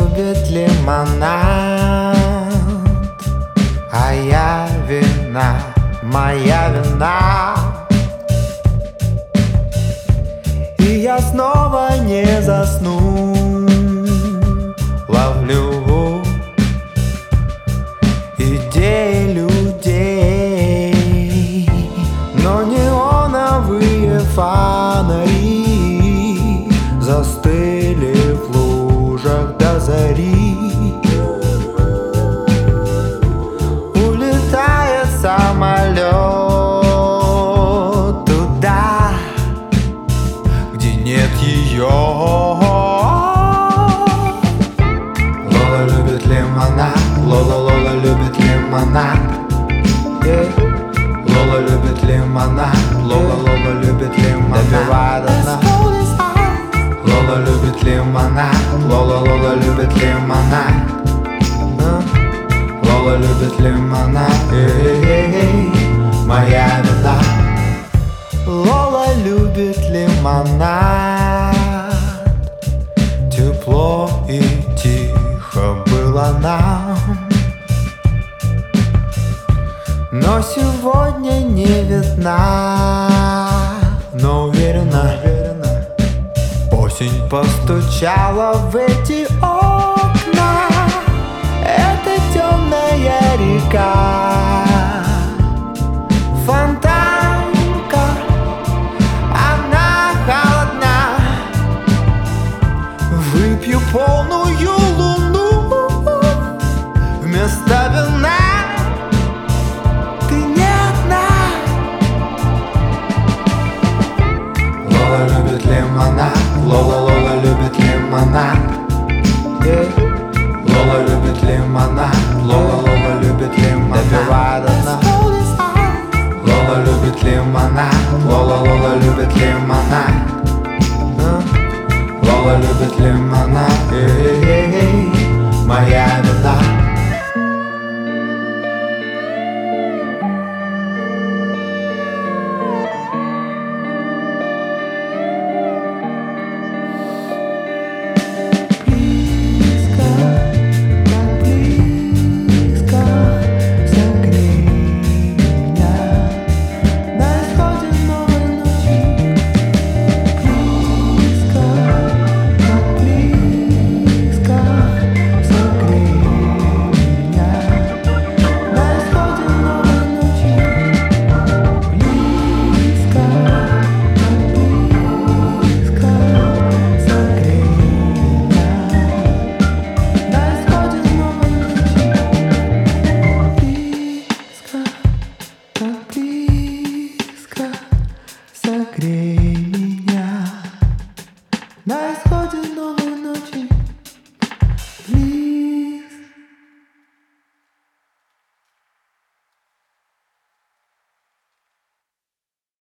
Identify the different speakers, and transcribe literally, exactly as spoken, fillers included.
Speaker 1: любит лимонад, а я вина, моя вина. И я снова не засну, ловлю идеи людей, но неоновые фонари застыли в лужах до зари. Улетает самолет туда, где нет ее. Лола любит лимонад, Лола, Лола любит лимонад, yeah. Лола любит лимонад, Лола, Лола любит лимонад. Добивает одна. Лола любит лимонад, Лола, Лола любит лимонад, Лола любит лимонад, эй-эй-эй, моя вина. Лола любит лимонад. Тепло и тихо было нам, но сегодня не видна, но уверена, осень постучала в эти окна. Это темная река, фонтанка, она холодна. Выпью полную луну вместо вина. Ты не одна. Лола любит лимонад, Лола, Лола любит лимонад, yeah. Лола любит лимонад, Лола, Лола любит лимонад. Добивает одна. Лола любит лимонад, Лола, Лола любит лимонад, Лола любит лимонад, эй-эй-эй, моя вина. Согрей меня.